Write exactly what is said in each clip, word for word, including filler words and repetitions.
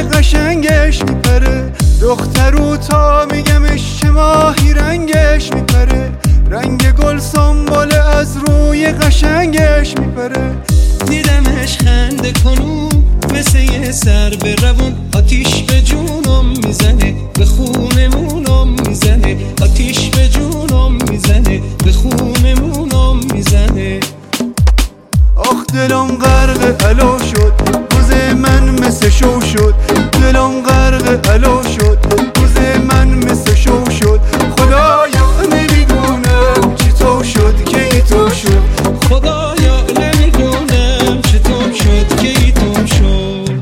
قشنگش میپره، دخترو تا میگمش چه ماهی رنگش میپره، رنگ گل سنبال از روی قشنگش میپره. دیدمش خنده کنون مثل یه سر به روون، آتیش به جونم میزنه به خونمونم میزنه، آتیش به جونم میزنه به خونمونم میزنه. آخ دلم غرق علا شد، روز من مثل شو شد، دلم غرق علا شد، روز من مثل شو شد. خدایا نمیدونم چطور شد که ای تو شد، خدایا نمیدونم چطور شد که ای تو شد.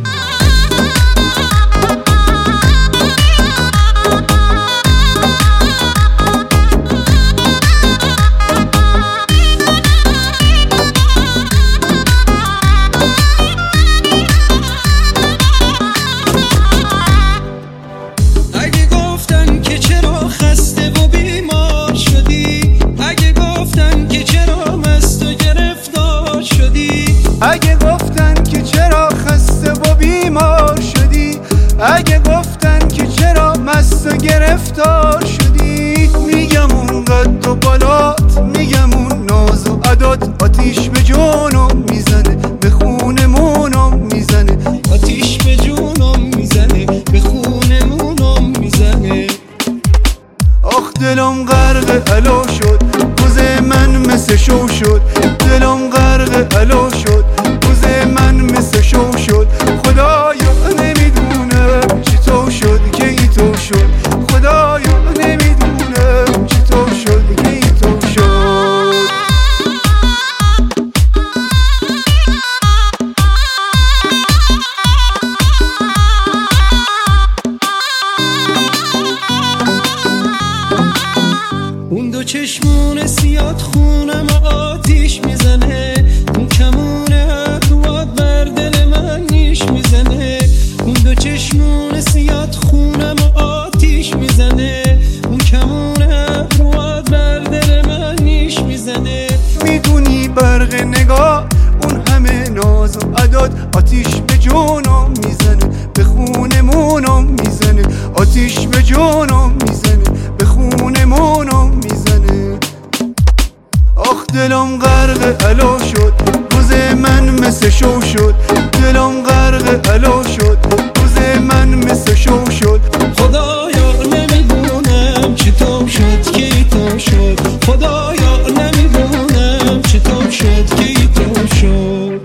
اگه گفتن که چرا خسته و بیمار شدی، اگه گفتن که چرا مست و گرفتار شدی، اگه گفتن که چرا خسته و بیمار شدی، اگه گفتن که چرا مست و گرفتار شدی، میگم اون قد و بالات، میگم اون ناز و عدات، آتیش به جونم میزنه به خونمونم میزنه، آتیش به جونم میزنه به خونمونم میزنه. آخ دلم غرق علا شد، روز من مثل شو شد، دلم غرق علا شد، روز من مثل شو شد. خدایا نمیدونم چطور شد که ای تو شد، خدایا نمیدونم چطور شد که ای تو شد. اون دو چشمون سیاد خونم آتیش میزنه، اون کمون ابروات بر دل من نیش میزنه، اون دو چشمون سیاد خونم آتیش میزنه، اون کمون ابروات بر دل من نیش میزنه. میدونی برق نگاه اون همه ناز و عداد، آتیش به جونم میزنه به خونمونم میزنه، آتیش به جونم میزنه به خونمونم میزنه. آخ دلم غرق علا شد، روز من مثل شو شد، دلم غرق علا شد، روز من مثل شو شد. خدایا نمیدونم چطور شد که ای تو شد، خدایا نمیدونم چطور شد که ای تو شد.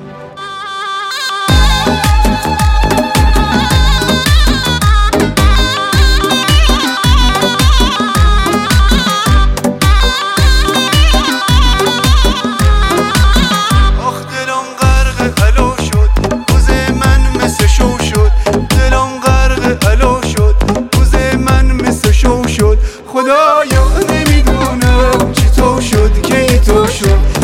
آخ دلم غرق علا شد، روز من مثل شو شد، دلم غرق علا شد، روز من مثل شو شد. خدایا نمیدونم چطور شد که ای تو شد.